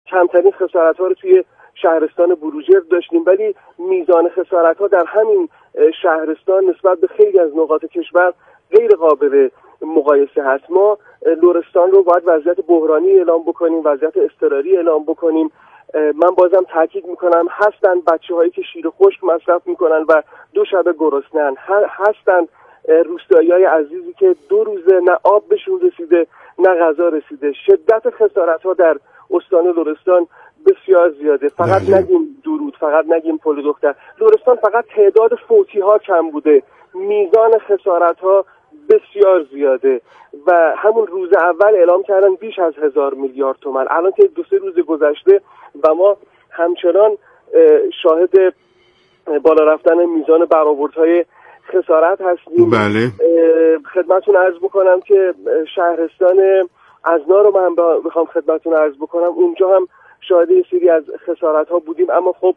کمترین خسارت‌ها رو توی شهرستان بروجرد داشتیم، ولی میزان خسارت‌ها در همین شهرستان نسبت به خیلی از نقاط کشور غیر قابل مقایسه هست. ما لرستان رو باید وضعیت بحرانی اعلام بکنیم، وضعیت اضطراری اعلام بکنیم. من بازم تاکید میکنم هستن بچه‌هایی که شیر خشک مصرف میکنن و 2 شب گرسنه‌اند، هستن روستایی‌های عزیزی که 2 روزه نه آب بهشون رسیده نه غذا رسیده. شدت خسارت‌ها در استان لرستان بسیار زیاده. فقط نگیم درود، فقط نگیم پل دختر. لرستان فقط تعداد فوتی‌ها کم بوده، میزان خسارت‌ها بسیار زیاده و همون روز اول اعلام کردن بیش از 1000 میلیارد تومان. الان که 2-3 روز گذشته و ما همچنان شاهد بالا رفتن میزان برآوردهای خسارت هستیم. بله. خدمتتون عرض بکنم که شهرستان ازنا رو من بخوام خدمتتون عرض بکنم، اونجا هم شاهد یه سری از خسارت ها بودیم، اما خب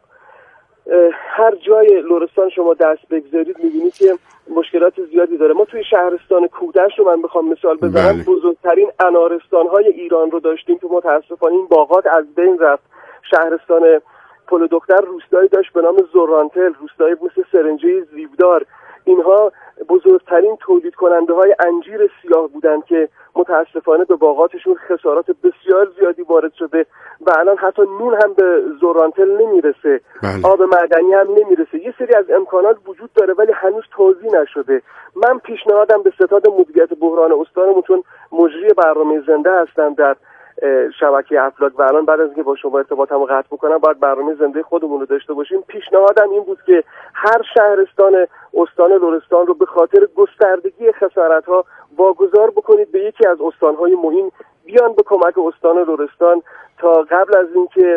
هر جای لرستان شما دست بگذارید می‌بینید که مشکلات زیادی داره. ما توی شهرستان کودش رو من بخوام مثال بزنم، بزرگترین انارستان‌های ایران رو داشتیم که متاسفانه این باغات از بین رفت. شهرستان پل دختر روستایی داشت به نام زورانتل، روستایی مثل سرنجه زیبدار. اینها بزرگترین تولید کننده های انجیر سیاه بودن که متاسفانه به باغاتشون خسارات بسیار زیادی وارد شده و الان حتی نون هم به زورانتل نمیرسه. آب معدنی هم نمیرسه. یه سری از امکانات وجود داره ولی هنوز توزیع نشده. من پیشنهادم به ستاد مدیریت بحران استانمون، چون مجری برنامه زنده هستم در شبکه افلاک و الان بعد از اینکه با شما ارتباطمو قطع بکنم باید برنامه زنده خودمون رو داشته باشیم. پیشنهادم این بود که هر شهرستان استان لرستان رو به خاطر گستردگی خسارت‌ها واگذار بکنید به یکی از استان‌های مهم، بیان به کمک استان لرستان تا قبل از اینکه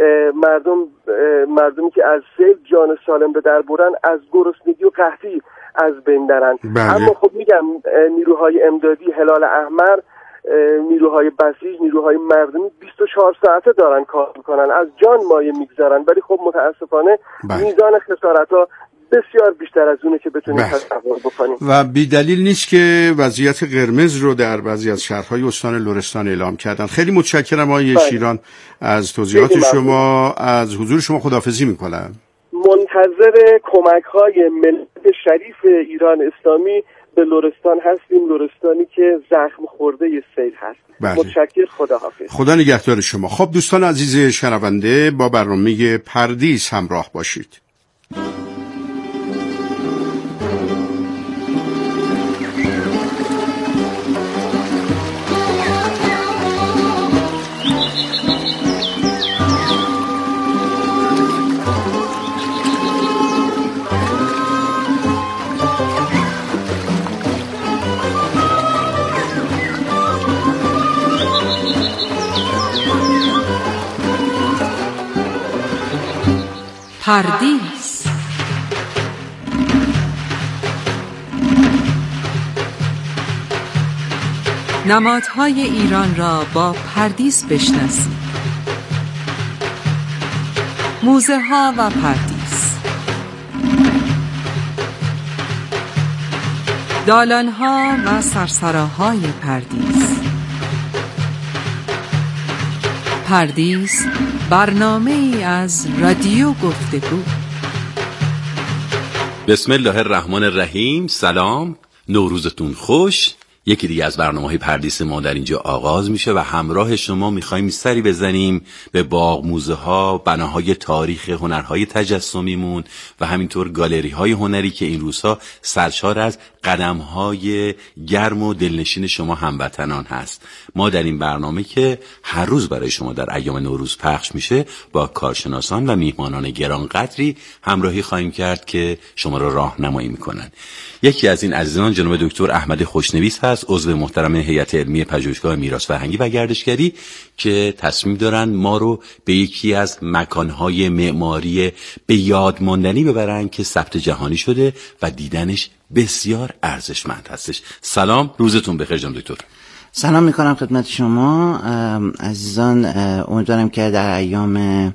مردمی که از سیل جان سالم به در برن از گرسنگی و قحطی از بین برن. اما خب میگم نیروهای امدادی، هلال احمر، نیروهای بسیج، نیروهای مردمی 24 ساعته دارن کار میکنن، از جان مایه میگذارن، ولی خب متاسفانه میزان خسارت‌ها بسیار بیشتر از اونه که بتونیم تصور بکنیم و بی دلیل نیست که وضعیت قرمز رو در بعضی از شهرهای استان لرستان اعلام کردن. خیلی متشکرم آقای شیران از توضیحات شما، از حضور شما خداحافظی میکنم. منتظر کمک‌های ملت شریف ایران اسلامی به لرستان هستیم، لرستانی که زخم خورده ی سیل هست. متشکر، خداحافظ. خدا نگهدار شما. خب دوستان عزیز شنونده، با برنامه پردیس همراه باشید. پردیس. نمادهای ایران را با پردیس بشناسید. موزه ها و پردیس، دالان ها و سرسراهای پردیس. پردیس برنامه ای از رادیو گفتگو. بسم الله الرحمن الرحیم. سلام، نوروزتون خوش. یکی دیگه از برنامه‌های پردیس ما در اینجا آغاز میشه و همراه شما میخوایم سری بزنیم به باغ، موزه ها، بناهای تاریخ، هنرهای تجسمیمون و همینطور گالری های هنری که این روزها سرشار از قدم های گرم و دلنشین شما هموطنان هست. ما در این برنامه که هر روز برای شما در ایام نوروز پخش میشه با کارشناسان و میهمانان گرانقدری همراهی خواهیم کرد که شما را راهنمایی میکنن. یکی از این عزیزان جناب دکتر احمد خوشنویس هست، عضو محترم هیئت علمی پژوهشگاه میراث فرهنگی و گردشگری، که تصمیم دارن ما رو به یکی از مکانهای معماری به یاد ماندنی ببرن که ثبت جهانی شده و دیدنش بسیار ارزشمند هستش. سلام، روزتون بخیر جناب دکتر. سلام میکنم خدمت شما عزیزان. امیدوارم که در ایام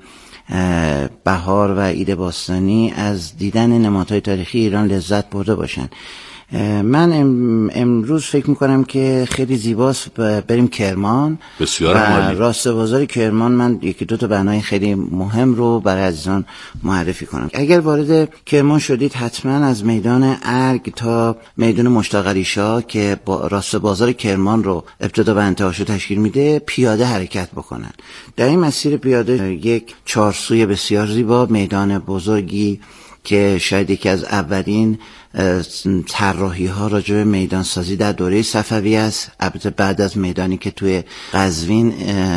بهار و عید باستانی از دیدن نمادهای تاریخی ایران لذت برده باشن. من امروز فکر میکنم که خیلی زیباست بریم کرمان. بسیار عالی. راست بازار کرمان من یکی دو تا بنای خیلی مهم رو برای عزیزان معرفی کنم. اگر وارد کرمان شدید حتما از میدان ارگ تا میدان مشتاق علیشاه که راست بازار کرمان رو ابتدا و انتهاش رو تشکیل میده پیاده حرکت بکنن. در این مسیر پیاده یک چهارسوی بسیار زیبا، میدان بزرگی که شاید یکی از اولین طراحی ها راجع به میدان سازی در دوره صفوی است، البته بعد از میدانی که توی قزوین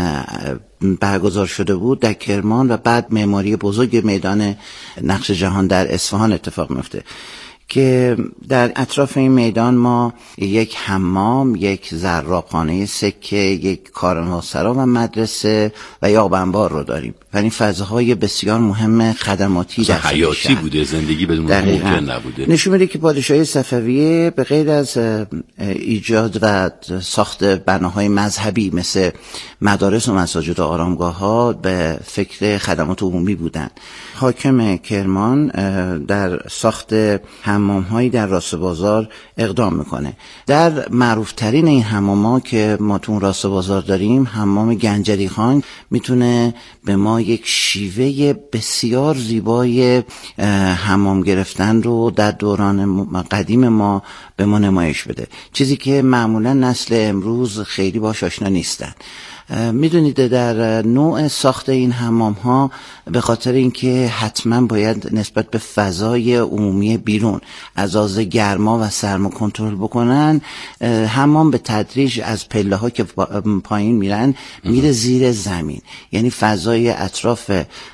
برگزار شده بود در کرمان و بعد معماری بزرگ میدان نقش جهان در اصفهان اتفاق میفته که در اطراف این میدان ما یک حمام، یک زرابخانه سکه، یک کاروانسرا و مدرسه و یه آب انبار رو داریم و این فضاهای بسیار مهم خدماتی در حیاتی بوده، زندگی بدون ممکن نبوده. نشون میده که پادشاهی صفویه به غیر از ایجاد و ساخت بناهای مذهبی مثل مدارس و مساجد و آرامگاه ها به فکر خدمات عمومی بودند. حاکم کرمان در ساخت حمام‌هایی در راست بازار اقدام میکنه. در معروفترین این حمام‌ها که ما تو راست بازار داریم، حمام گنجری خان میتونه به ما یک شیوه بسیار زیبای حمام گرفتن رو در دوران قدیم ما به ما نمایش بده، چیزی که معمولا نسل امروز خیلی باهاش آشنا نیستن. میدونید در نوع ساخت این حمام ها به خاطر اینکه حتما باید نسبت به فضای عمومی بیرون از آز گرما و سرما کنترل بکنن، حمام به تدریج از پله ها که پایین میرن میره زیر زمین، یعنی فضای اطراف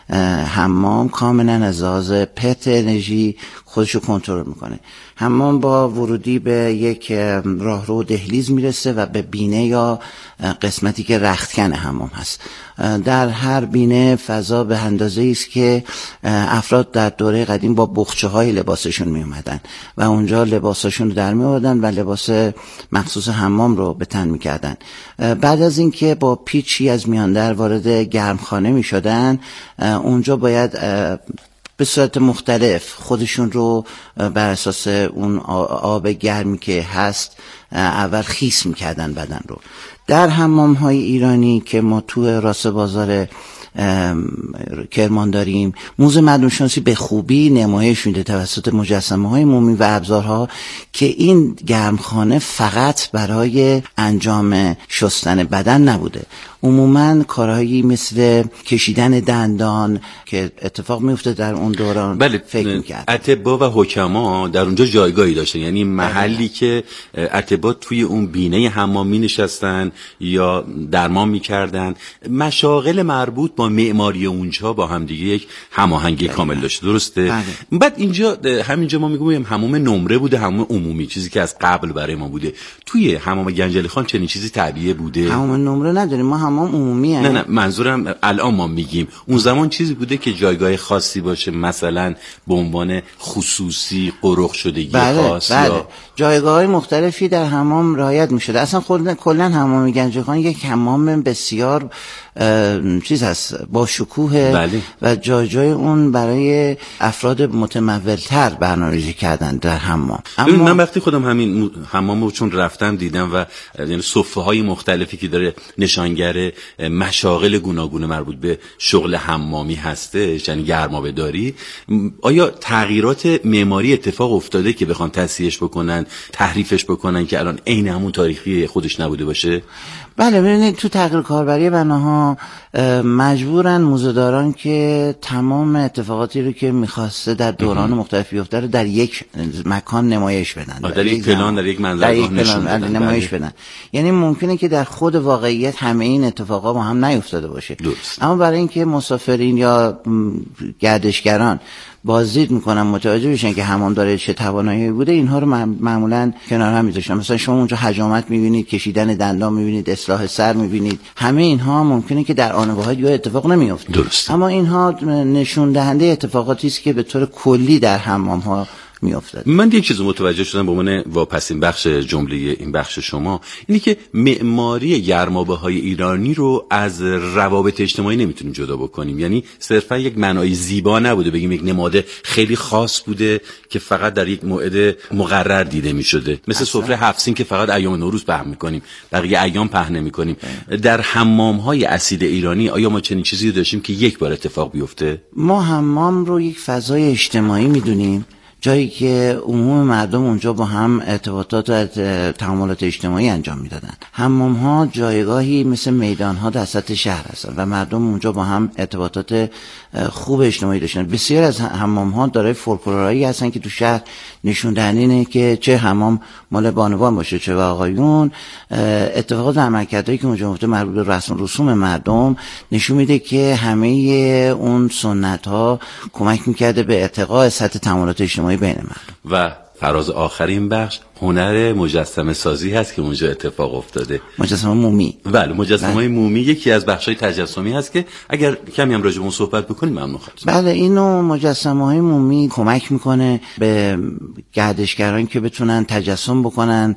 حمام کاملا از آز پرت انرژی خودشو کنترل میکنه. حمام با ورودی به یک راهرو دهلیز میرسه و به بینه یا قسمتی که رختکن حمام هست. در هر بینه فضا به اندازه است که افراد در دوره قدیم با بخچه های لباسشون می اومدن و اونجا لباسشون رو در می آوردن و لباس مخصوص حمام رو به تن می کردن. بعد از اینکه با پیچی از میاندر وارد گرمخانه می شدن، اونجا باید به صورت مختلف خودشون رو بر اساس اون آب گرمی که هست اول خیس میکردن بدن رو. در حمام های ایرانی که ما تو راست بازار کرمان داریم، موزه معدن شناسی به خوبی نمایش میده توسط مجسمه های مومی و ابزارها که این گرمخانه فقط برای انجام شستن بدن نبوده. عموما کارهایی مثل کشیدن دندان که اتفاق میفته در اون دوران فکر میکرد. اطباء و حکما در اونجا جایگاهی داشتن، یعنی محلی که اطباء توی اون بینه حمام می نشستن یا درمان میکردن. مشاغل مربوط با معماری اونجا با هم دیگه یک هماهنگی کامل داشت، درسته؟ بعد اینجا همینجا ما میگیم حمام نمره بوده، حمام عمومی، چیزی که از قبل برای ما بوده. توی حمام گنجلی خان چنین چیزی تعبیه بوده؟ حمام نمره نداریم ما، حمام عمومی هست. نه منظورم الان ما میگیم اون زمان چیزی بوده که جایگاه خاصی باشه، مثلا به عنوان خصوصی قرق شدگی خاص. بله. یا جایگاه‌های مختلفی در حمام رعایت می‌شده. اصلا کلا حمام گنجی خان یک حمام بسیار چیز هست، با شکوه و جای اون برای افراد متمول‌تر برنامه‌ریزی کردن در حمام. اما من وقتی خودم همین حمام رو چون رفتم دیدم و یعنی صفحه‌های مختلفی که داره نشانگر مشاغل گوناگون مربوط به شغل حمامی هستش، یعنی گرمابه‌داری، آیا تغییرات معماری اتفاق افتاده که بخوان تصحیحش بکنن، تحریفش بکنن که الان عین همون تاریخی خودش نبوده باشه؟ بله، ببینید تو تغییر کاربری بناها مجبورن موزه‌داران که تمام اتفاقاتی رو که می‌خواسته در دوران مختلف بیفته رو در یک مکان نمایش بدن، در یک پلان، در یک منظرگاه نشون بدن، نمایش بدن. یعنی ممکنه که در خود واقعیت همه این اتفاقا با هم نیفتاده باشه. اما برای اینکه مسافرین یا گردشگران بازدید میکنن متوجه بشن که حمام داره چه توانایی بوده، اینها رو معمولا کنار هم میذاشتن. مثلا شما اونجا حجامت میبینید، کشیدن دندان میبینید، اصلاح سر میبینید، همه اینها ممکنه که در آنگاه‌ها دیگه اتفاق نمیفته. درست. اما اینها نشون دهنده اتفاقاتی است که به طور کلی در حمام ها میافتاد. من یک چیز متوجه شدم به عنوان واپسین بخش جمله این بخش شما، اینی که معماری گرمابه‌های ایرانی رو از روابط اجتماعی نمیتونیم جدا بکنیم. یعنی صرفا یک معنای زیبا نبوده، بگیم یک نماد خیلی خاص بوده که فقط در یک موعد مقرر دیده میشده، مثل سفره 7 سین که فقط ایام نوروز پهن میکنیم، بقیه ایام پهن نمیکنیم. در حمام‌های اصیل ایرانی آیا ما چنین چیزی رو داشتیم که یک بار اتفاق بیفته؟ ما حمام رو یک فضای اجتماعی میدونیم، جایی که عموم مردم اونجا با هم ارتباطات و تعاملات اجتماعی انجام میدادن. حمام ها جایگاهی مثل میدان ها در سطح شهر هستن و مردم اونجا با هم ارتباطات خوب اجتماعی داشتن. بسیار از حمام ها دارای فولکلورایی هستن که تو شهر نشون دهنده اینه که چه حمام مال بانوان باشه چه آقایون، اتفاقات و عملکردهایی که اونجا میفته مربوط به رسم و رسوم مردم نشون میده که همه اون سنت ها کمک میکرده به ارتقاء سطح تعاملات اجتماعی بین مردم. و فراز آخرین بخش هنر مجسمه سازی هست که اونجا اتفاق افتاده. مجسمه مومی. بله، مجسمه مومی یکی از بخش‌های تجسمی هست که اگر کمی هم راجع به اون صحبت بکنیم ممنون خواهم. بله، اینو مجسمه‌های مومی کمک میکنه به گردشگران که بتونن تجسم بکنن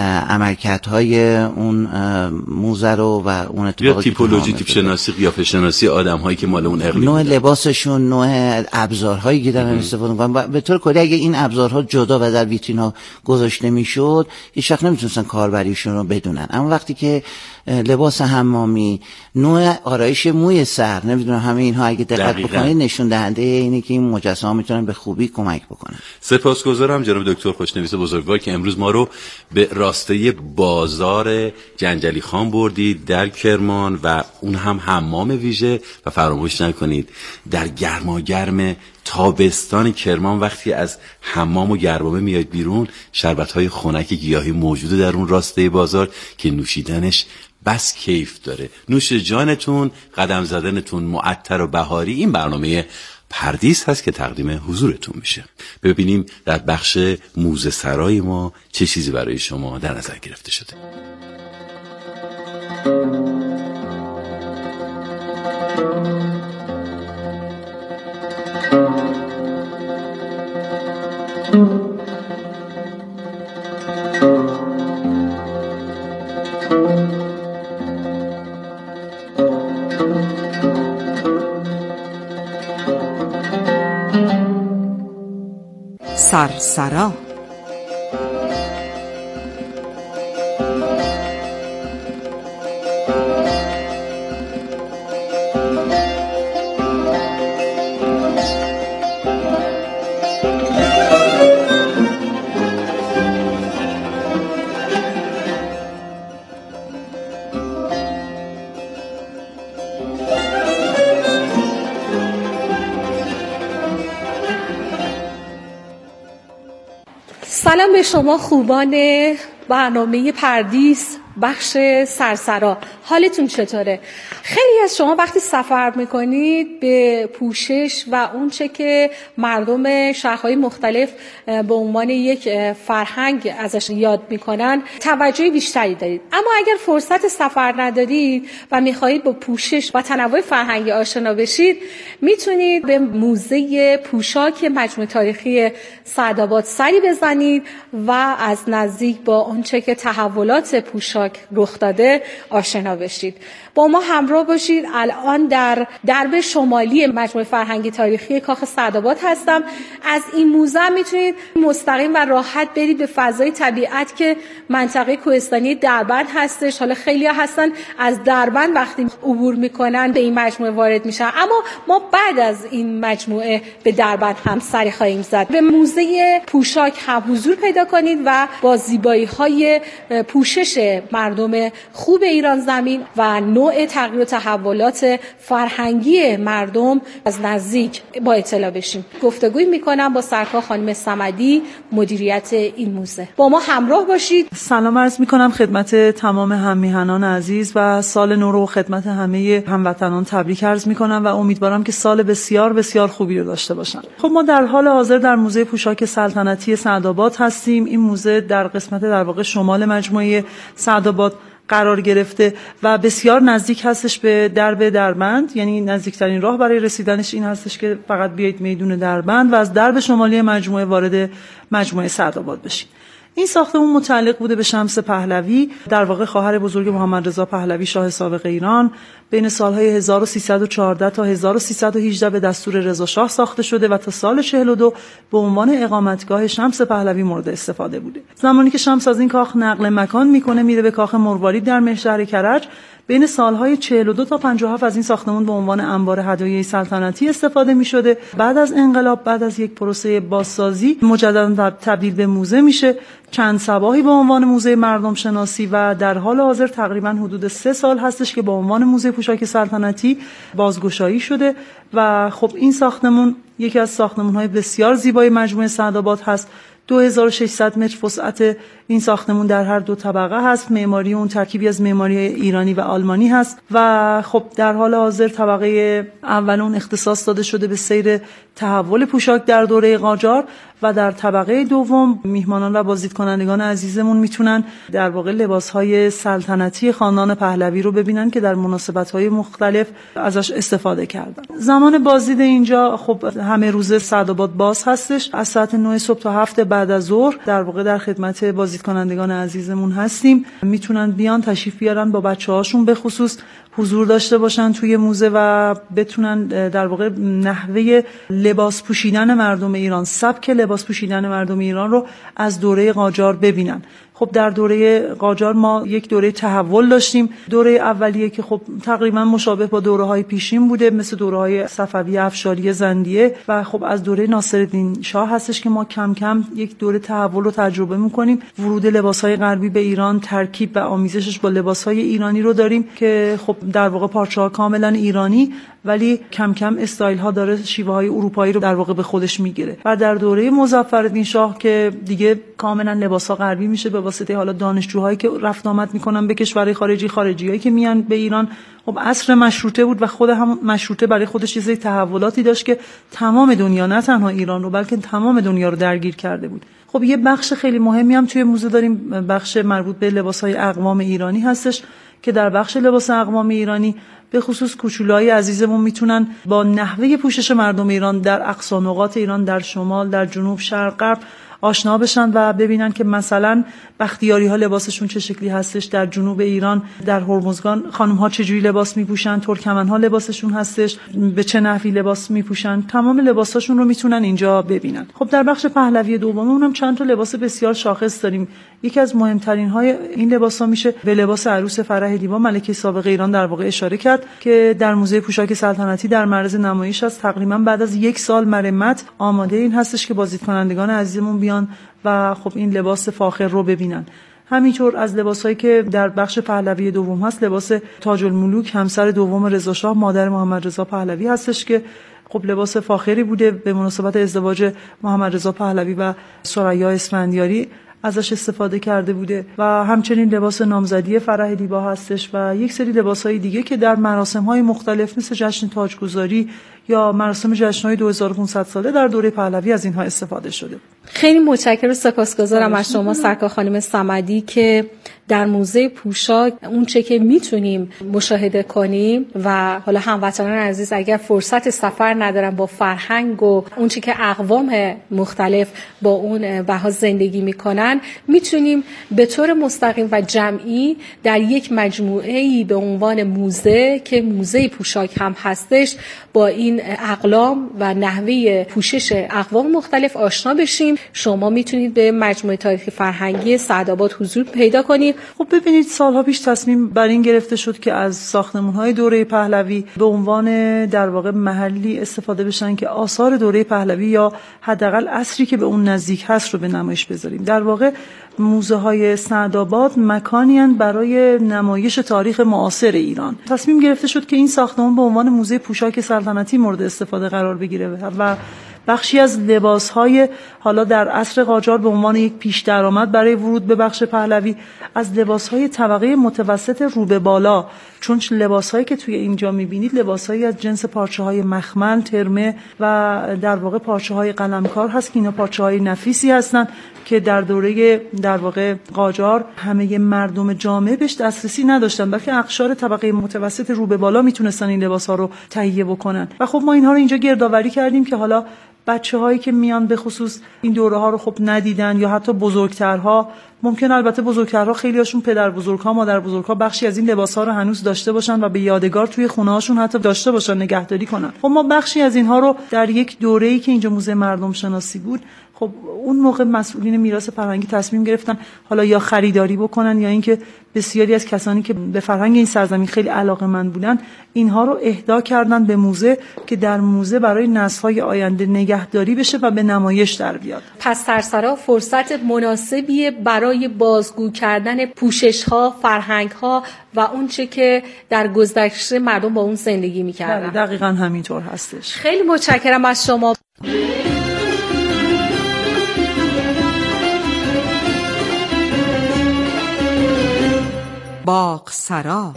عملکردهای اون موزه رو و اون اتفاقی یا تیپولوژی، تیپ شناسی، قیافه شناسی آدم‌هایی که مال اون اقلیم، نوع لباسشون، نوع ابزارهایی که دارن استفاده میکنن. به طور کلی اگه این ابزارها جدا و در ویترین‌ها گذاشته میشد هیچ وقت نمیتونستن کاربریشون رو بدونن. اما وقتی که لباس حمامی، نوع آرایش موی سر، نمیدونم، همه اینها اگه دقت بکنید نشون دهنده اینه که این مجسمه‌ها میتونن به خوبی کمک بکنن. سپاسگزارم جناب دکتر خوشنویس بزرگوار که امروز ما رو به راسته بازار جنجلی خان بردید در کرمان و اون هم حمام ویژه. و فراموش نکنید در گرماگرم تابستان کرمان وقتی از حمام و گرمابه میاد بیرون، شربت‌های خنک گیاهی موجوده در اون راسته بازار که نوشیدنش بس کیف داره. نوش جانتون، قدم زدنتون معطر و بهاری. این برنامه پردیس هست که تقدیم حضورتون میشه. ببینیم در بخش موزه سرای ما چه چیزی برای شما در نظر گرفته شده. سرسرا. سلام به شما خوبان برنامه پردیس بخش سرسرا. حالتون چطوره؟ خیلی از شما وقتی سفر میکنید به پوشش و اون چه که مردم شهرهای مختلف به عنوان یک فرهنگ ازش یاد میکنن توجه بیشتری دارید. اما اگر فرصت سفر ندارید و میخواهید با پوشش و تنوع فرهنگی آشنا بشید، میتونید به موزه پوشاک مجموعه تاریخی سعدآباد سری بزنید و از نزدیک با اون چه که تحولات پوشاک رخ داده آشنا بشید. با ما همراه باشید. الان در درب شمالی مجموعه فرهنگی تاریخی کاخ سعدآباد هستم. از این موزه میتونید مستقیم و راحت برید به فضای طبیعت که منطقه کوهستانی دربند هستش. حالا خیلی هستن از دربند وقتی عبور میکنن به این مجموعه وارد میشن، اما ما بعد از این مجموعه به دربند هم سری خواهیم زد. به موزه پوشاک هم حضور پیدا کنید و با زیبایی های پوشش مردم خوب ایران زمین و نوع تغییر و تحولات فرهنگی مردم از نزدیک با اطلاع بشیم. گفتگوی میکنم با سرکار خانم صمدی، مدیریت این موزه. با ما همراه باشید. سلام عرض میکنم خدمت تمام هم‌میهنان عزیز و سال نو رو خدمت همه هموطنان تبریک عرض میکنم و امیدوارم که سال بسیار بسیار خوبی رو داشته باشن. خب ما در حال حاضر در موزه پوشاک سلطنتی سعدآباد هستیم. این موزه در قسمت در واقع شمال مجموعه سعدآباد قرار گرفته و بسیار نزدیک هستش به درب دربند، یعنی نزدیکترین راه برای رسیدنش این هستش که فقط بیایید میدون دربند و از درب شمالی مجموعه وارد مجموعه سعدآباد بشید. این ساختمان متعلق بوده به شمس پهلوی، در واقع خواهر بزرگ محمد رضا پهلوی شاه سابق ایران. بین سالهای 1314 تا 1318 به دستور رضا شاه ساخته شده و تا سال 42 به عنوان اقامتگاه شمس پهلوی مورد استفاده بوده. زمانی که شمس از این کاخ نقل مکان میکنه میره به کاخ مروارید در مهشهر کرج، بین سالهای 42 تا 57 از این ساختمان به عنوان انبار هدایای سلطنتی استفاده می شده. بعد از انقلاب، بعد از یک پروسه بازسازی، مجددا تبدیل به موزه میشه. چند صباحی به عنوان موزه مردم شناسی و در حال حاضر تقریبا حدود 3 سال هستش که به عنوان موزه پوشاک سلطنتی بازگشایی شده و خب این ساختمان یکی از ساختمان‌های بسیار زیبای مجموعه سعدآباد هست. 2600 متر وسعت این ساختمون در هر دو طبقه هست. معماری اون ترکیبی از معماری ایرانی و آلمانی هست و خب در حال حاضر طبقه اول اون اختصاص داده شده به سیر تحول پوشاک در دوره قاجار و در طبقه دوم میهمانان و بازدیدکنندگان عزیزمون میتونن در واقع لباسهای سلطنتی خاندان پهلوی رو ببینن که در مناسبت‌های مختلف ازش استفاده کردن. زمان بازدید اینجا خب همه روز سعدآباد باز هستش. از ساعت 9 صبح تا 7 بعد از ظهر در واقع در خدمت بازدیدکنندگان عزیزمون هستیم. میتونن بیان تشریف بیارن با بچه‌هاشون به خصوص حضور داشته باشن توی موزه و بتونن در واقع نحوه لباس پوشیدن مردم ایران، سبک لباس پوشیدن مردم ایران رو از دوره قاجار ببینن. خب در دوره قاجار ما یک دوره تحول داشتیم. دوره اولیه که خب تقریبا مشابه با دوره‌های پیشین بوده، مثل دوره‌های صفوی، افشاری، زندیه و خب از دوره ناصرالدین شاه هستش که ما کم کم یک دوره تحول رو تجربه می‌کنیم. ورود لباس‌های غربی به ایران، ترکیب و آمیزشش با لباس‌های ایرانی رو داریم که خب در واقع پارچه‌ها کاملا ایرانی ولی کم کم استایل‌ها داره شیوه‌های اروپایی رو در واقع به خودش میگیره. و در دوره مظفرالدین شاه که دیگه کاملا لباس‌ها غربی میشه به واسطه حالا دانشجوهایی که رفت آمد میکنن به کشورهای خارجیایی که میان به ایران. خب عصر مشروطه بود و خود هم مشروطه برای خودش چیزای تحولاتی داشت که تمام دنیا، نه تنها ایران رو بلکه تمام دنیا رو درگیر کرده بود. خب یه بخش خیلی مهمی هم توی موزه داریم، بخش مربوط به لباس‌های اقوام ایرانی هستش که در بخش لباس اقوام ایرانی به خصوص کوچولوهای عزیزمون میتونن با نحوه پوشش مردم ایران در اقصا نقاط ایران، در شمال، در جنوب، شرق، غرب آشنا بشن و ببینن که مثلا بختیاری ها لباسشون چه شکلی هستش، در جنوب ایران در هرمزگان خانم ها چجوری لباس میپوشن، ترکمن ها لباسشون هستش به چه نحوی لباس میپوشن، تمام لباساشون رو میتونن اینجا ببینن. خب در بخش پهلوی دوم هم چند تا لباس بسیار شاخص داریم. یکی از مهمترین های این لباس ها میشه به لباس عروس فرح دیبا ملکه سابق ایران در واقع اشاره کرد که در موزه پوشاک سلطنتی در معرض نمایش است. تقریبا بعد از 1 سال مرمت آماده این هستش که بازدیدکنندگان عزیزمون بیان و خب این لباس فاخر رو ببینن. همینطور از لباسایی که در بخش پهلوی دوم هست، لباس تاج الملوک همسر دوم رضا شاه مادر محمد رضا پهلوی هستش که خب لباس فاخری بوده به مناسبت ازدواج محمد رضا پهلوی و ثریا اسفندیاری ازش استفاده کرده بوده و همچنین لباس نامزدی فرح دیبا هستش و یک سری لباسهای دیگه که در مراسم‌های مختلف مثل جشن تاجگذاری یا مراسم جشن‌های 2500 ساله در دوره پهلوی از اینها استفاده شده. خیلی متشکرم و سپاسگزارم از شما سرکار خانم صمدی که در موزه پوشاک اون چه که میتونیم مشاهده کنیم و حالا هموطنان عزیز اگر فرصت سفر ندارن با فرهنگ و اون چه که اقوام مختلف با اون بها زندگی میکنن میتونیم به طور مستقیم و جمعی در یک مجموعه‌ای به عنوان موزه که موزه پوشاک هم هستش با این اقلام و نحوه پوشش اقوام مختلف آشنا بشیم. شما میتونید به مجموعه تاریخی فرهنگی سعدآباد حضور پیدا کنید. خب ببینید سالها پیش تصمیم بر این گرفته شد که از ساختمان‌های دوره پهلوی به عنوان در واقع محلی استفاده بشن که آثار دوره پهلوی یا حداقل عصری که به اون نزدیک هست رو به نمایش بذاریم. در واقع موزه‌های سعدآباد مکانی هستند برای نمایش تاریخ معاصر ایران. تصمیم گرفته شد که این ساختمان به عنوان موزه پوشاک سلطنتی مورد استفاده قرار بگیره و بخشی از لباس‌های حالا در عصر قاجار به عنوان یک پیش درآمد برای ورود به بخش پهلوی از لباس‌های طبقه متوسط رو به بالا، چون لباس‌هایی که توی اینجا می‌بینید لباس‌هایی از جنس پارچه‌های مخمل، ترمه و در واقع پارچه‌های قلمکار هست که اینا پارچه‌های نفیسی هستن که در دوره در واقع قاجار همه مردم جامعه بهش دسترسی نداشتن، بلکه اقشار طبقه متوسط رو به بالا میتونستن این لباس‌ها رو تهیه بکنن. و خب ما اینها رو اینجا گردآوری کردیم که حالا بچه‌هایی که میان به خصوص این دوره‌ها رو خب ندیدن یا حتی بزرگترها، ممکن البته بزرگترها خیلی‌هاشون پدر بزرگ‌ها مادر بزرگ‌ها بخشی از این لباس‌ها رو هنوز داشته باشن و به یادگار توی خونه‌هاشون حتی داشته باشن، نگهداری کنن. خب ما بخشی از اینها رو در یک دوره‌ای که اینجا موزه مردم شناسی بود، خب اون موقع مسئولین میراث فرهنگی تصمیم گرفتن حالا یا خریداری بکنن یا اینکه بسیاری از کسانی که به فرهنگ این سرزمین خیلی علاقه‌مند بودن اینها رو اهدا کردن به موزه که در موزه برای نسل‌های آینده نگهداری بشه و به نمایش در بیاد. پس سرسرا فرصت مناسبیه برای بازگو کردن پوشش‌ها، فرهنگ‌ها و اون چه که در گذشته مردم با اون زندگی می‌کردن. دقیقاً همینطور هستش. خیلی متشکرم از شما. باغسرا.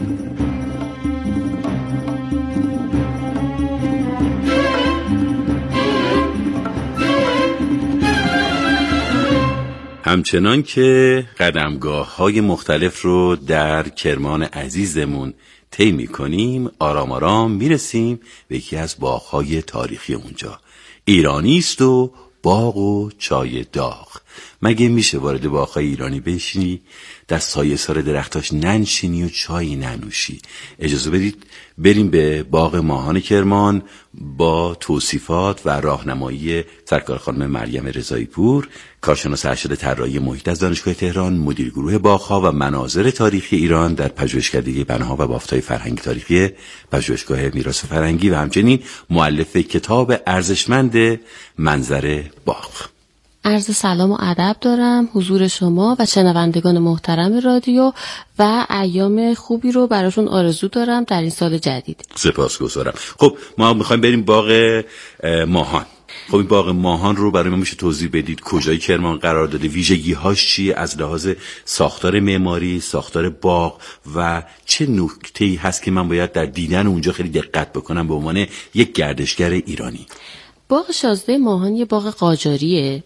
همچنان که قدمگاه‌های مختلف رو در کرمان عزیزمون طی می‌کنیم، آرام آرام میرسیم به یکی از باغ‌های تاریخی اونجا. ایرانی است و باغ و چای داغ. مگه میشه وارد باغ‌های ایرانی بشینی در سایه سار درختاش ننشینی و چایی ننوشی؟ اجازه بدید بریم به باغ ماهان کرمان با توصیفات و راهنمایی سرکار خانم مریم رضایی پور، کارشناس ارشد طراحی محیط از دانشگاه تهران، مدیر گروه باغ‌ها و مناظر تاریخی ایران در پژوهشکده بناها و بافت‌های فرهنگی تاریخی پژوهشگاه میراث فرهنگی و همچنین مؤلف کتاب ارزشمند منظر باغ. عرض سلام و ادب دارم حضور شما و شنوندگان محترم رادیو و ایام خوبی رو براشون آرزو دارم در این سال جدید. سپاسگزارم. خب ما میخوایم بریم باغ ماهان. خب این باغ ماهان رو برای ما میشه توضیح بدید؟ کجای کرمان قرار داده؟ ویژگی‌هاش چیه از لحاظ ساختار معماری، ساختار باغ و چه نکته‌ای هست که من باید در دیدن اونجا خیلی دقت بکنم به عنوان یک گردشگر ایرانی؟ باغ شازده ماهان یه باغ قاجاریه،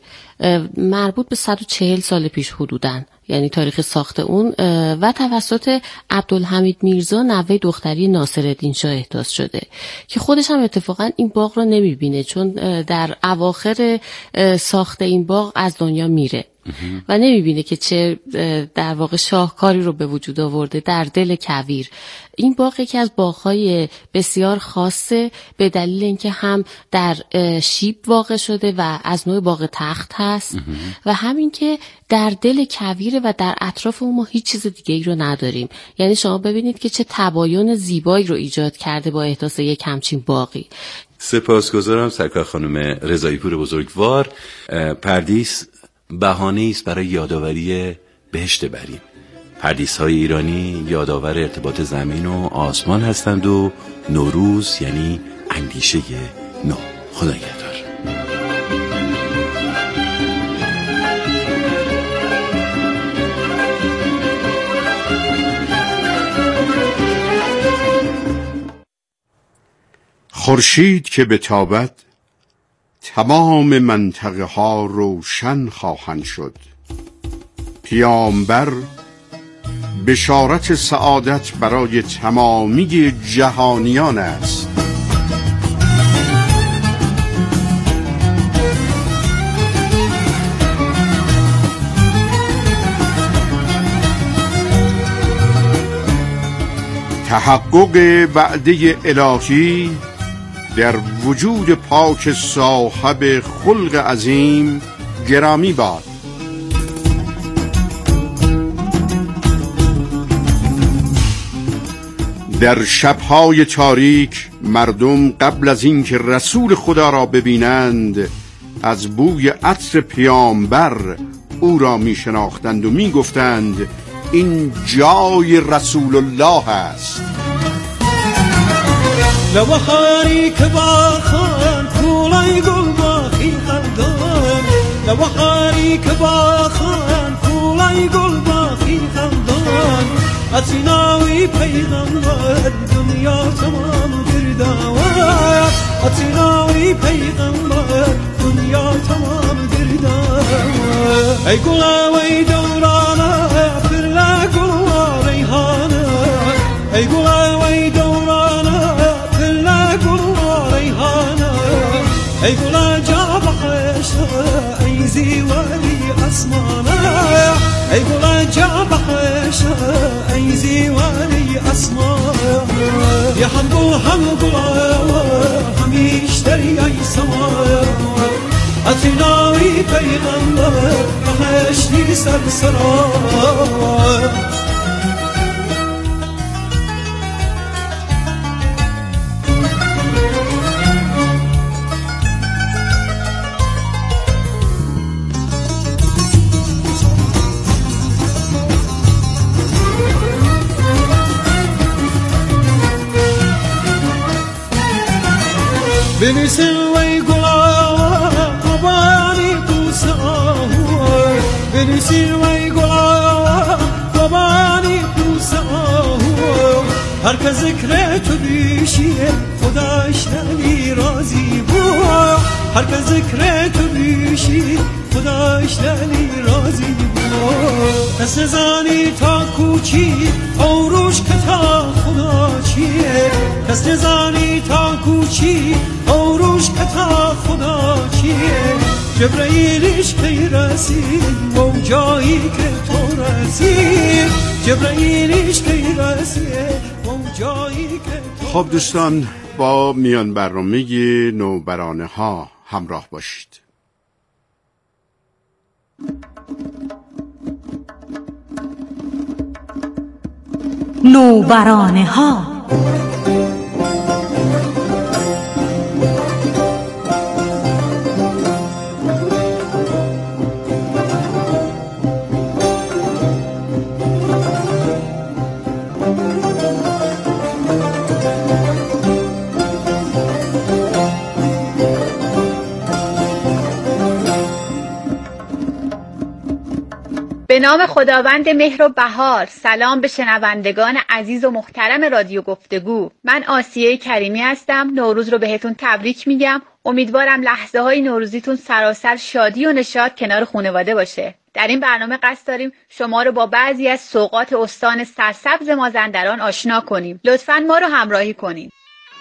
مربوط به 140 سال پیش حدوداً، یعنی تاریخ ساخت اون، و توسط عبدالحمید میرزا نوه دختری ناصرالدین شاه احداث شده که خودش هم اتفاقا این باغ رو نمیبینه، چون در اواخر ساخت این باغ از دنیا میره و نمیبینه که چه در واقع شاهکاری رو به وجود آورده در دل کویر. این باغ یکی از باغ‌های بسیار خاصه به دلیل اینکه هم در شیب واقع شده و از نوع باغ تخت هست و همین که در دل کویره و در اطراف اون ما هیچ چیز دیگه ای رو نداریم. یعنی شما ببینید که چه تباین زیبایی رو ایجاد کرده با احداث یک همچین باغی. سپاسگزارم سرکار خانم رضایی پور بزرگوار. پردیس بهانه‌ای است برای یادآوری بهشت بریم. پردیس‌های ایرانی یادآور ارتباط زمین و آسمان هستند و نوروز یعنی اندیشه نو. خدا نگهدار. خورشید که بتابد تمام منطقه ها روشن خواهند شد. پیامبر بشارت سعادت برای تمامی جهانیان است. تحقق وعده الهی در وجود پاک صاحب خلق عظیم گرامی باد. در شبهای تاریک مردم قبل از اینکه رسول خدا را ببینند از بوی عطر پیامبر او را می شناختند و می گفتند این جای رسول الله است. لو خاری که با خان کولای گل با ای که باخان کولای گل باخی خندان اتیناوی پیغمبر دنیا تمام گرداوار اتیناوی پیغمبر دنیا تمام گرداوار ای گلاوی دورانه پرلا گل ریحانه ای گلاوی دورانه پرلا گل ریحانه ای گلا جاب حشا ای زیواری اسمانه ای گلا جاب حشا ای زیواری اسمانه یا هم گلا همیش دریای سما اتیناوی پیغمبر بهشتی سرسرا بنسل وی گلا قبانی پوساهو بنسل وی گلا قبانی پوساهو هر که ذکر تو بیشیه خداش نلی راضی بو هر که ذکر تو بیشی خداش نلی راضی بو کس نزانی تا کوچی اوروش که تا خدا چیه کس نزانی تا کوچی اوروش که تا خدا چیه جبرائیلش کی رسید و جایی که تو رسید جبرائیلش کی رسید و جایی که تو خب دوستان با میان برنامه نوبرانه ها همراه باشید. نوبرانه ها به نام خداوند مهر و بهار. سلام به شنوندگان عزیز و محترم رادیو گفتگو. من آسیه کریمی هستم. نوروز رو بهتون تبریک میگم. امیدوارم لحظه های نوروزیتون سراسر شادی و نشاط کنار خانواده باشه. در این برنامه قصد داریم شما رو با بعضی از سوغات استان سرسبز مازندران آشنا کنیم. لطفاً ما رو همراهی کنین.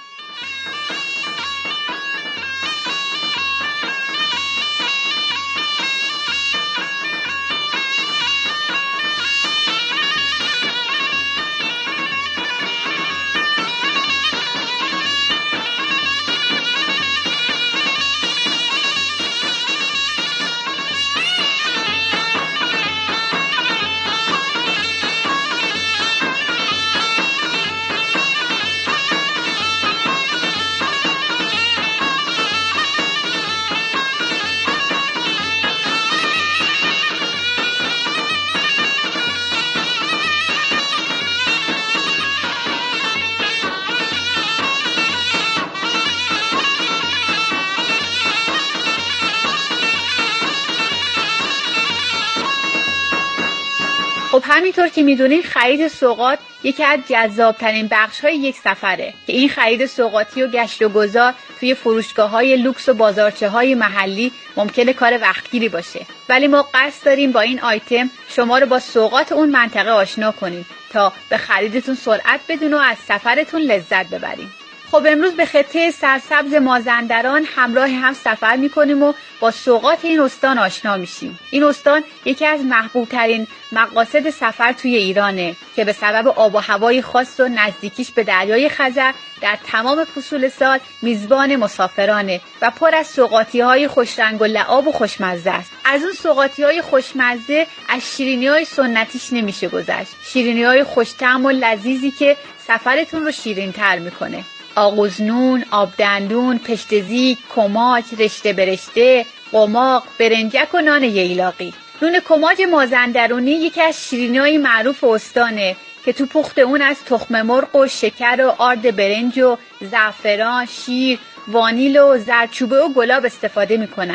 خب همینطور که میدونین خرید سوغات یکی از جذابترین بخش‌های یک سفره که این خرید سوغاتی و گشت و گذار توی فروشگاه‌های لوکس و بازارچه‌های محلی ممکنه کار وقتگیری باشه، ولی ما قصد داریم با این آیتم شما رو با سوغات اون منطقه آشنا کنیم تا به خریدتون سرعت بدون و از سفرتون لذت ببریم. خب امروز به خطه سرسبز مازندران همراه هم سفر میکنیم و با سوغات این استان آشنا میشیم. این استان یکی از محبوب ترین مقاصد سفر توی ایرانه که به سبب آب و هوای خاص و نزدیکیش به دریای خزر در تمام فصول سال میزبان مسافرانه و پر از سوغاتی‌های خوشرنگ و لعاب و خوشمزه است. از اون سوغاتی‌های خوشمزه از شیرینی‌های سنتیش نمیشه گذشت. شیرینی‌های خوش‌طعم و لذیذی که سفرتون رو شیرین‌تر میکنه. آغوزنون، آبدندون، پشتزی، کماج، رشته برشته، قماق، برنجک و نان ییلاقی. نون کماج مازندرانی یکی از شیرینی‌های معروف استانه که تو پخت اون از تخم مرغ و شکر و آرد برنج و زعفران، شیر، وانیل و زردچوبه و گلاب استفاده میکنن.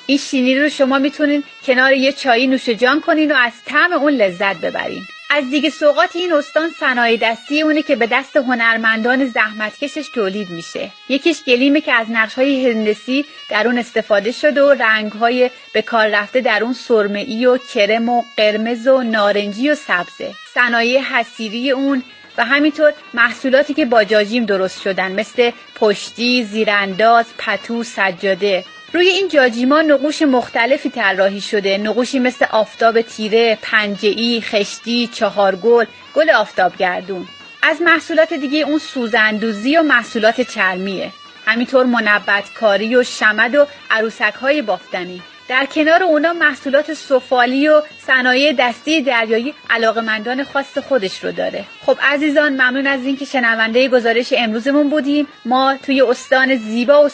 این شینی رو شما میتونین کنار یه چایی نوش جان کنین و از طعم اون لذت ببرین. از دیگه سوغات این استان صنایع دستی اونه که به دست هنرمندان زحمتکشش تولید میشه. یکیش گلیمه که از نقش‌های هندسی در اون استفاده شده و رنگ‌های به کار رفته در اون سرمه‌ای و کرم و قرمز و نارنجی و سبزه. صنایع حصیری اون و همینطور محصولاتی که با جاجیم درست شدن مثل پشتی، زیرانداز، پتو، سجاده. روی این جاجیما نقوش مختلفی طراحی شده، نقوشی مثل آفتاب تیره، پنجه‌ای، خشتی، چهارگل، گل آفتابگردون. از محصولات دیگه اون سوزندوزی و محصولات چرمیه. همینطور منبت‌کاری و شمد و عروسک‌های بافتنی. در کنار اونا محصولات سفالی و صنایع دستی دریایی علاقه‌مندان خاص خودش رو داره. خب عزیزان، ممنون از اینکه شنونده گزارش امروزمون بودیم. ما توی استان زیبا و